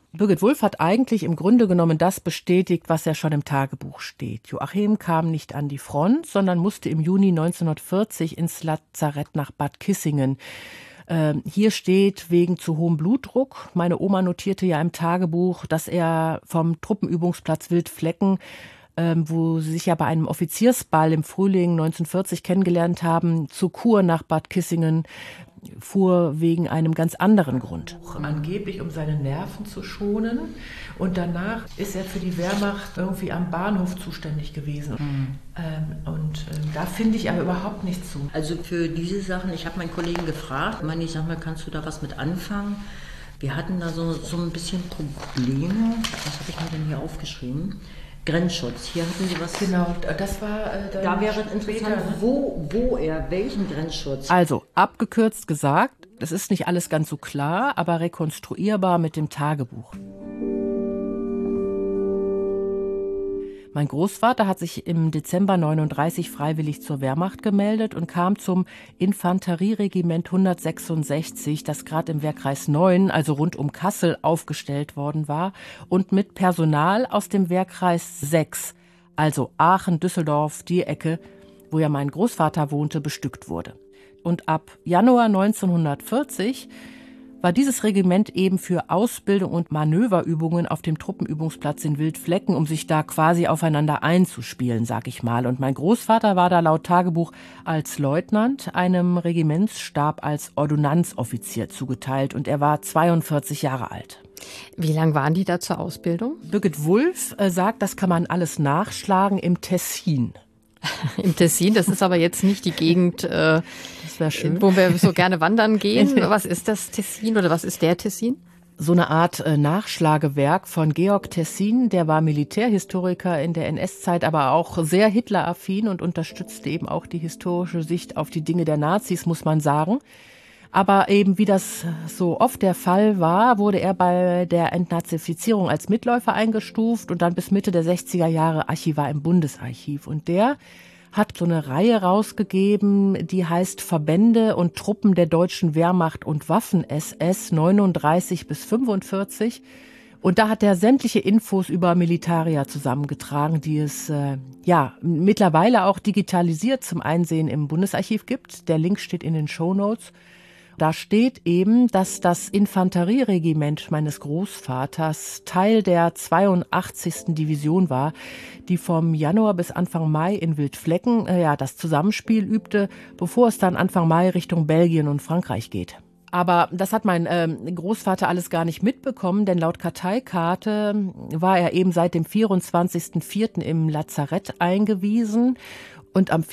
Birgit Wulff hat eigentlich im Grunde genommen das bestätigt, was ja schon im Tagebuch steht. Joachim kam nicht an die Front, sondern musste im Juni 1940 ins Lazarett nach Bad Kissingen. Hier steht wegen zu hohem Blutdruck. Meine Oma notierte ja im Tagebuch, dass er vom Truppenübungsplatz Wildflecken, wo sie sich ja bei einem Offiziersball im Frühling 1940 kennengelernt haben, zur Kur nach Bad Kissingen fuhr wegen einem ganz anderen Grund. Angeblich, um seine Nerven zu schonen. Und danach ist er für die Wehrmacht irgendwie am Bahnhof zuständig gewesen. Da finde ich aber überhaupt nichts zu. Also für diese Sachen, ich habe meinen Kollegen gefragt, ich sag mal, kannst du da was mit anfangen? Wir hatten da so ein bisschen Probleme. Was habe ich mir denn hier aufgeschrieben? Grenzschutz. Hier hatten Sie was. Genau, das war da wäre es interessant, welchen Grenzschutz. Also, abgekürzt gesagt, das ist nicht alles ganz so klar, aber rekonstruierbar mit dem Tagebuch. Mein Großvater hat sich im Dezember 39 freiwillig zur Wehrmacht gemeldet und kam zum Infanterieregiment 166, das gerade im Wehrkreis 9, also rund um Kassel, aufgestellt worden war und mit Personal aus dem Wehrkreis 6, also Aachen, Düsseldorf, die Ecke, wo ja mein Großvater wohnte, bestückt wurde. Und ab Januar 1940 war dieses Regiment eben für Ausbildung und Manöverübungen auf dem Truppenübungsplatz in Wildflecken, um sich da quasi aufeinander einzuspielen, sag ich mal. Und mein Großvater war da laut Tagebuch als Leutnant einem Regimentsstab als Ordonnanzoffizier zugeteilt und er war 42 Jahre alt. Wie lange waren die da zur Ausbildung? Birgit Wulff sagt, das kann man alles nachschlagen im Tessin. Im Tessin, das ist aber jetzt nicht die Gegend, das wäre schön, wo wir so gerne wandern gehen. Was ist das Tessin oder was ist der Tessin? So eine Art Nachschlagewerk von Georg Tessin, der war Militärhistoriker in der NS-Zeit, aber auch sehr Hitler-affin und unterstützte eben auch die historische Sicht auf die Dinge der Nazis, muss man sagen. Aber eben, wie das so oft der Fall war, wurde er bei der Entnazifizierung als Mitläufer eingestuft und dann bis Mitte der 60er Jahre Archivar im Bundesarchiv. Und der hat so eine Reihe rausgegeben, die heißt Verbände und Truppen der deutschen Wehrmacht und Waffen-SS 39 bis 45. Und da hat er sämtliche Infos über Militaria zusammengetragen, die es mittlerweile auch digitalisiert zum Einsehen im Bundesarchiv gibt. Der Link steht in den Shownotes. Da steht eben, dass das Infanterieregiment meines Großvaters Teil der 82. Division war, die vom Januar bis Anfang Mai in Wildflecken das Zusammenspiel übte, bevor es dann Anfang Mai Richtung Belgien und Frankreich geht. Aber das hat mein Großvater alles gar nicht mitbekommen, denn laut Karteikarte war er eben seit dem 24.04. im Lazarett eingewiesen und am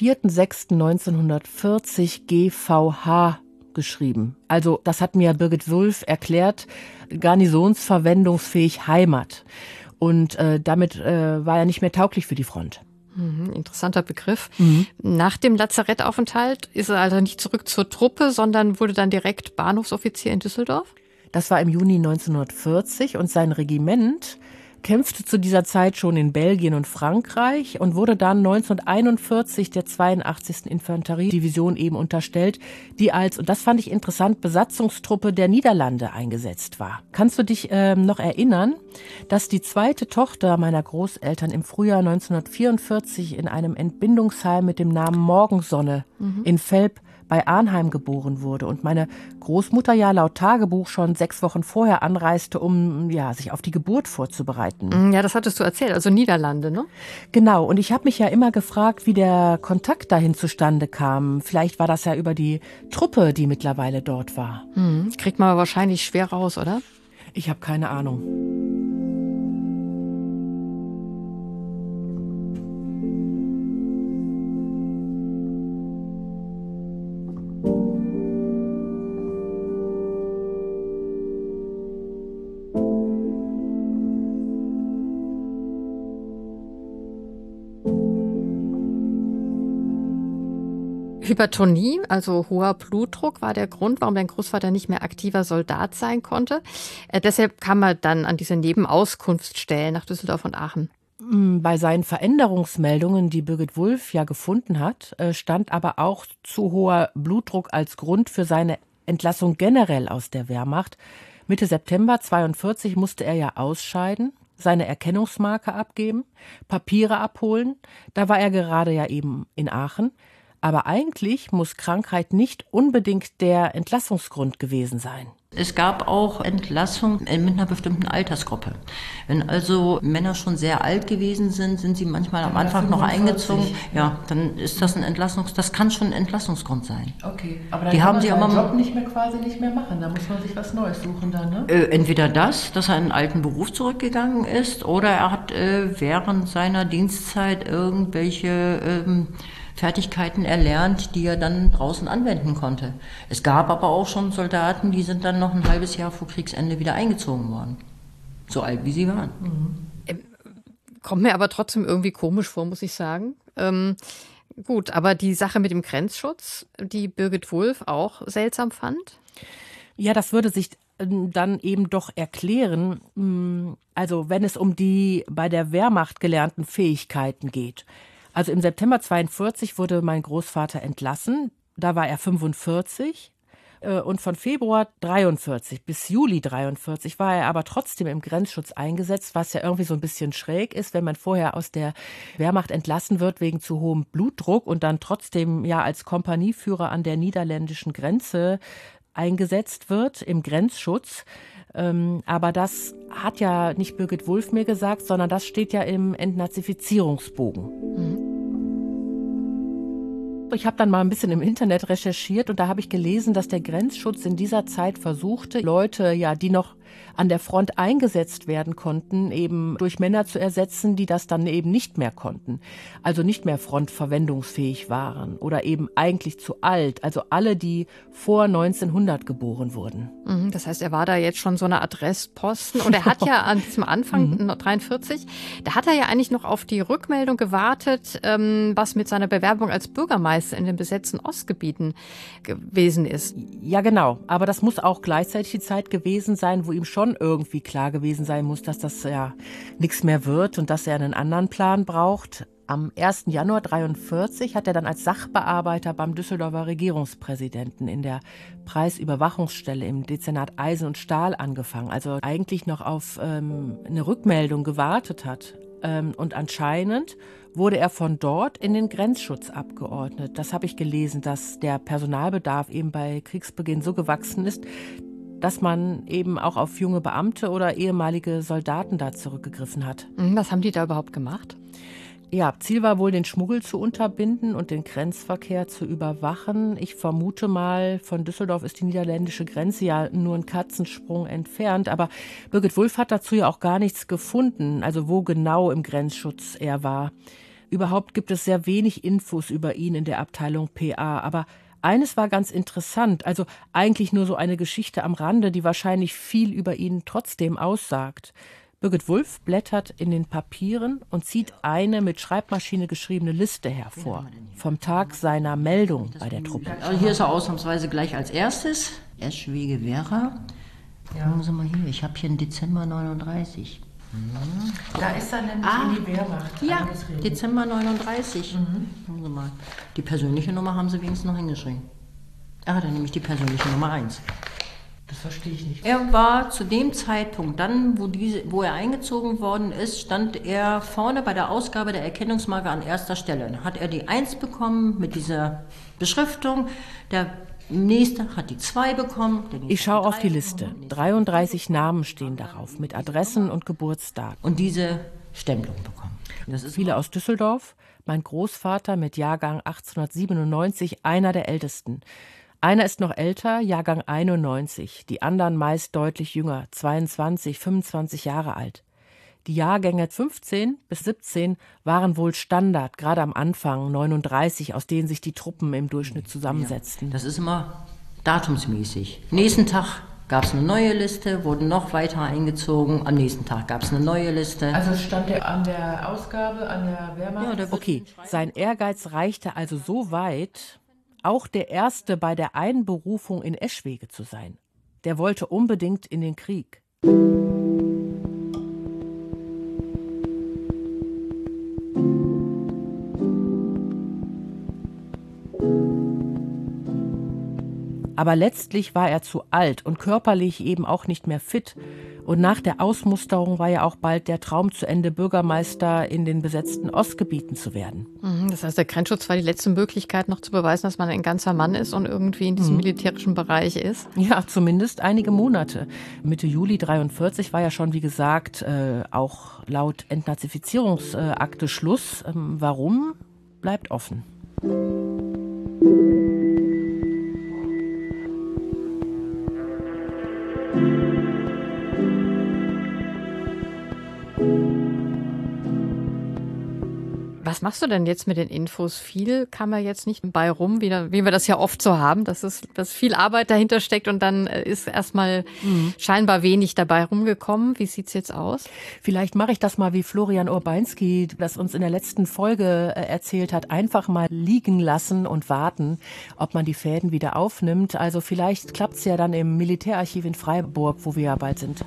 4.06.1940 GVH geschrieben. Also das hat mir Birgit Wulff erklärt, garnisonsverwendungsfähig Heimat. Und damit war er nicht mehr tauglich für die Front. Interessanter Begriff. Nach dem Lazarettaufenthalt ist er also nicht zurück zur Truppe, sondern wurde dann direkt Bahnhofsoffizier in Düsseldorf? Das war im Juni 1940 und sein Regiment kämpfte zu dieser Zeit schon in Belgien und Frankreich und wurde dann 1941 der 82. Infanteriedivision eben unterstellt, die als, und das fand ich interessant, Besatzungstruppe der Niederlande eingesetzt war. Kannst du dich noch erinnern, dass die zweite Tochter meiner Großeltern im Frühjahr 1944 in einem Entbindungsheim mit dem Namen Morgensonne in Velp bei Arnheim geboren wurde und meine Großmutter ja laut Tagebuch schon 6 Wochen vorher anreiste, um sich auf die Geburt vorzubereiten. Ja, das hattest du erzählt, also Niederlande, ne? Genau, und ich habe mich ja immer gefragt, wie der Kontakt dahin zustande kam. Vielleicht war das ja über die Truppe, die mittlerweile dort war. Kriegt man wahrscheinlich schwer raus, oder? Ich habe keine Ahnung. Hypertonie, also hoher Blutdruck, war der Grund, warum dein Großvater nicht mehr aktiver Soldat sein konnte. Deshalb kam er dann an diese Nebenauskunftsstellen nach Düsseldorf und Aachen. Bei seinen Veränderungsmeldungen, die Birgit Wulff ja gefunden hat, stand aber auch zu hoher Blutdruck als Grund für seine Entlassung generell aus der Wehrmacht. Mitte September 1942 musste er ja ausscheiden, seine Erkennungsmarke abgeben, Papiere abholen. Da war er gerade ja eben in Aachen. Aber eigentlich muss Krankheit nicht unbedingt der Entlassungsgrund gewesen sein. Es gab auch Entlassung mit einer bestimmten Altersgruppe. Wenn also Männer schon sehr alt gewesen sind, sind sie manchmal am Anfang noch eingezogen. Ja, dann ist das das kann schon ein Entlassungsgrund sein. Okay, aber dann die kann haben man sie seinen aber Job nicht mehr machen. Da muss man sich was Neues suchen dann, ne? Entweder das, dass er in einen alten Beruf zurückgegangen ist, oder er hat während seiner Dienstzeit irgendwelche Fertigkeiten erlernt, die er dann draußen anwenden konnte. Es gab aber auch schon Soldaten, die sind dann noch ein halbes Jahr vor Kriegsende wieder eingezogen worden. So alt wie sie waren. Kommt mir aber trotzdem irgendwie komisch vor, muss ich sagen. Gut, aber die Sache mit dem Grenzschutz, die Birgit Wulff auch seltsam fand? Ja, das würde sich dann eben doch erklären, also wenn es um die bei der Wehrmacht gelernten Fähigkeiten geht. Also im September 1942 wurde mein Großvater entlassen, da war er 45 und von Februar 1943 bis Juli 1943 war er aber trotzdem im Grenzschutz eingesetzt, was ja irgendwie so ein bisschen schräg ist, wenn man vorher aus der Wehrmacht entlassen wird wegen zu hohem Blutdruck und dann trotzdem ja als Kompanieführer an der niederländischen Grenze eingesetzt wird im Grenzschutz. Aber das hat ja nicht Birgit Wulff mir gesagt, sondern das steht ja im Entnazifizierungsbogen. Ich habe dann mal ein bisschen im Internet recherchiert und da habe ich gelesen, dass der Grenzschutz in dieser Zeit versuchte, Leute, ja, die noch an der Front eingesetzt werden konnten, eben durch Männer zu ersetzen, die das dann eben nicht mehr konnten. Also nicht mehr frontverwendungsfähig waren oder eben eigentlich zu alt. Also alle, die vor 1900 geboren wurden. Das heißt, er war da jetzt schon so eine Adressposten. Und er hat ja an diesem Anfang 1943, da hat er ja eigentlich noch auf die Rückmeldung gewartet, was mit seiner Bewerbung als Bürgermeister in den besetzten Ostgebieten gewesen ist. Ja, genau. Aber das muss auch gleichzeitig die Zeit gewesen sein, wo ihm schon irgendwie klar gewesen sein muss, dass das ja nichts mehr wird und dass er einen anderen Plan braucht. Am 1. Januar 1943 hat er dann als Sachbearbeiter beim Düsseldorfer Regierungspräsidenten in der Preisüberwachungsstelle im Dezernat Eisen und Stahl angefangen. Also eigentlich noch auf eine Rückmeldung gewartet hat. Und anscheinend wurde er von dort in den Grenzschutz abgeordnet. Das habe ich gelesen, dass der Personalbedarf eben bei Kriegsbeginn so gewachsen ist, dass man eben auch auf junge Beamte oder ehemalige Soldaten da zurückgegriffen hat. Was haben die da überhaupt gemacht? Ja, Ziel war wohl, den Schmuggel zu unterbinden und den Grenzverkehr zu überwachen. Ich vermute mal, von Düsseldorf ist die niederländische Grenze ja nur ein Katzensprung entfernt. Aber Birgit Wulff hat dazu ja auch gar nichts gefunden, also wo genau im Grenzschutz er war. Überhaupt gibt es sehr wenig Infos über ihn in der Abteilung PA. Aber eines war ganz interessant, also eigentlich nur so eine Geschichte am Rande, die wahrscheinlich viel über ihn trotzdem aussagt. Birgit Wulff blättert in den Papieren und zieht eine mit Schreibmaschine geschriebene Liste hervor, vom Tag seiner Meldung bei der Truppe. Also hier ist er ausnahmsweise gleich als erstes. Eschwege Vera. Ja. Gucken Sie mal hier, ich habe hier einen Dezember 39. Da ist er nämlich in die Wehrmacht eingetreten. Dezember 39. Gucken Sie mal. Die persönliche Nummer haben Sie wenigstens noch hingeschrieben. Er hat nämlich die persönliche Nummer 1. Das verstehe ich nicht. Er war zu dem Zeitpunkt, dann, wo er eingezogen worden ist, stand er vorne bei der Ausgabe der Erkennungsmarke an erster Stelle. Dann hat er die 1 bekommen mit dieser Beschriftung. Der nächste hat die 2 bekommen. Ich schaue auf die Liste. 33 Namen stehen darauf, mit Adressen und Geburtsdaten. Und diese Stempelung bekommen. Das ist viele aus Düsseldorf. Mein Großvater mit Jahrgang 1897, einer der ältesten. Einer ist noch älter, Jahrgang 91, die anderen meist deutlich jünger, 22, 25 Jahre alt. Die Jahrgänge 15 bis 17 waren wohl Standard, gerade am Anfang, 39, aus denen sich die Truppen im Durchschnitt zusammensetzten. Das ist immer datumsmäßig. Nächsten Tag gab es eine neue Liste, wurden noch weiter eingezogen. Am nächsten Tag gab es eine neue Liste. Also stand er an der Ausgabe, an der Wehrmacht? Ja, okay, sein Ehrgeiz reichte also so weit, auch der Erste bei der Einberufung in Eschwege zu sein. Der wollte unbedingt in den Krieg. Aber letztlich war er zu alt und körperlich eben auch nicht mehr fit. Und nach der Ausmusterung war ja auch bald der Traum zu Ende, Bürgermeister in den besetzten Ostgebieten zu werden. Das heißt, der Grenzschutz war die letzte Möglichkeit, noch zu beweisen, dass man ein ganzer Mann ist und irgendwie in diesem militärischen Bereich ist. Ja, zumindest einige Monate. Mitte Juli 1943 war ja schon, wie gesagt, auch laut Entnazifizierungsakte Schluss. Warum? Bleibt offen. Was machst du denn jetzt mit den Infos? Viel kam ja jetzt nicht bei rum, wie wir das ja oft so haben, dass viel Arbeit dahinter steckt und dann ist erstmal scheinbar wenig dabei rumgekommen. Wie sieht's jetzt aus? Vielleicht mache ich das mal wie Florian Urbanski, das uns in der letzten Folge erzählt hat, einfach mal liegen lassen und warten, ob man die Fäden wieder aufnimmt. Also vielleicht klappt's ja dann im Militärarchiv in Freiburg, wo wir ja bald sind.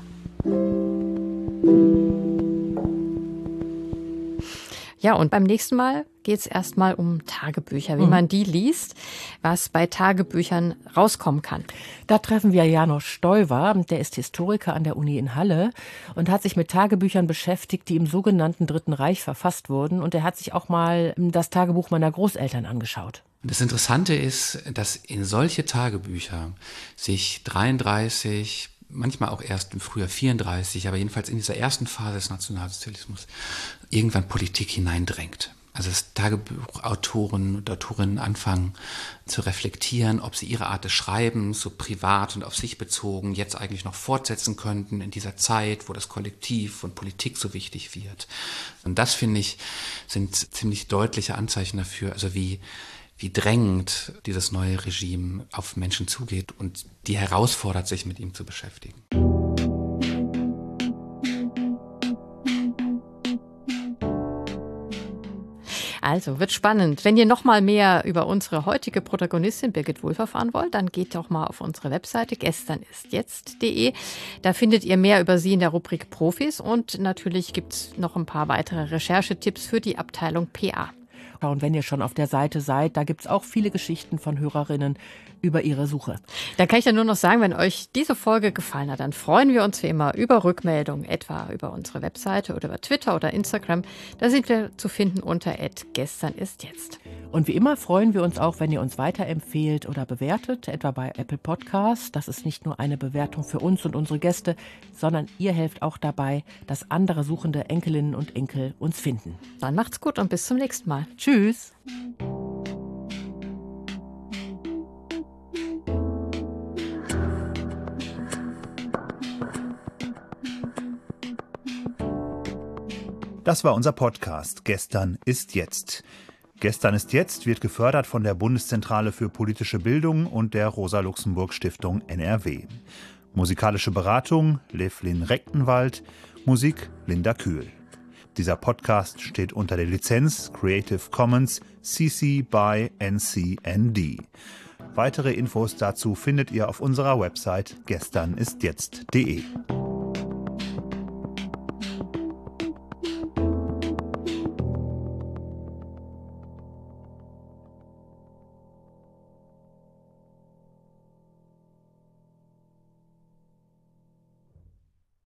Ja, und beim nächsten Mal geht es erstmal um Tagebücher, wie man die liest, was bei Tagebüchern rauskommen kann. Da treffen wir Janosch Stoiber, der ist Historiker an der Uni in Halle und hat sich mit Tagebüchern beschäftigt, die im sogenannten Dritten Reich verfasst wurden. Und er hat sich auch mal das Tagebuch meiner Großeltern angeschaut. Das Interessante ist, dass in solche Tagebücher sich 33, manchmal auch erst im Frühjahr 34, aber jedenfalls in dieser ersten Phase des Nationalsozialismus irgendwann Politik hineindrängt. Also dass Tagebuchautoren und Autorinnen anfangen zu reflektieren, ob sie ihre Art des Schreibens, so privat und auf sich bezogen, jetzt eigentlich noch fortsetzen könnten in dieser Zeit, wo das Kollektiv und Politik so wichtig wird. Und das, finde ich, sind ziemlich deutliche Anzeichen dafür, also wie drängend dieses neue Regime auf Menschen zugeht und die herausfordert, sich mit ihm zu beschäftigen. Also, wird spannend. Wenn ihr noch mal mehr über unsere heutige Protagonistin Birgit Wulff erfahren wollt, dann geht doch mal auf unsere Webseite gesternistjetzt.de. Da findet ihr mehr über sie in der Rubrik Profis und natürlich gibt's noch ein paar weitere Recherchetipps für die Abteilung PA. Und wenn ihr schon auf der Seite seid, da gibt's auch viele Geschichten von Hörerinnen über ihre Suche. Da kann ich dann nur noch sagen, wenn euch diese Folge gefallen hat, dann freuen wir uns wie immer über Rückmeldungen, etwa über unsere Webseite oder über Twitter oder Instagram. Da sind wir zu finden unter @gesternistjetzt. Und wie immer freuen wir uns auch, wenn ihr uns weiterempfehlt oder bewertet, etwa bei Apple Podcasts. Das ist nicht nur eine Bewertung für uns und unsere Gäste, sondern ihr helft auch dabei, dass andere suchende Enkelinnen und Enkel uns finden. Dann macht's gut und bis zum nächsten Mal. Tschüss! Das war unser Podcast Gestern ist jetzt. Gestern ist jetzt wird gefördert von der Bundeszentrale für politische Bildung und der Rosa-Luxemburg-Stiftung NRW. Musikalische Beratung Levlin Rechtenwald, Musik Linda Kühl. Dieser Podcast steht unter der Lizenz Creative Commons CC by NC-ND. Weitere Infos dazu findet ihr auf unserer Website gesternistjetzt.de.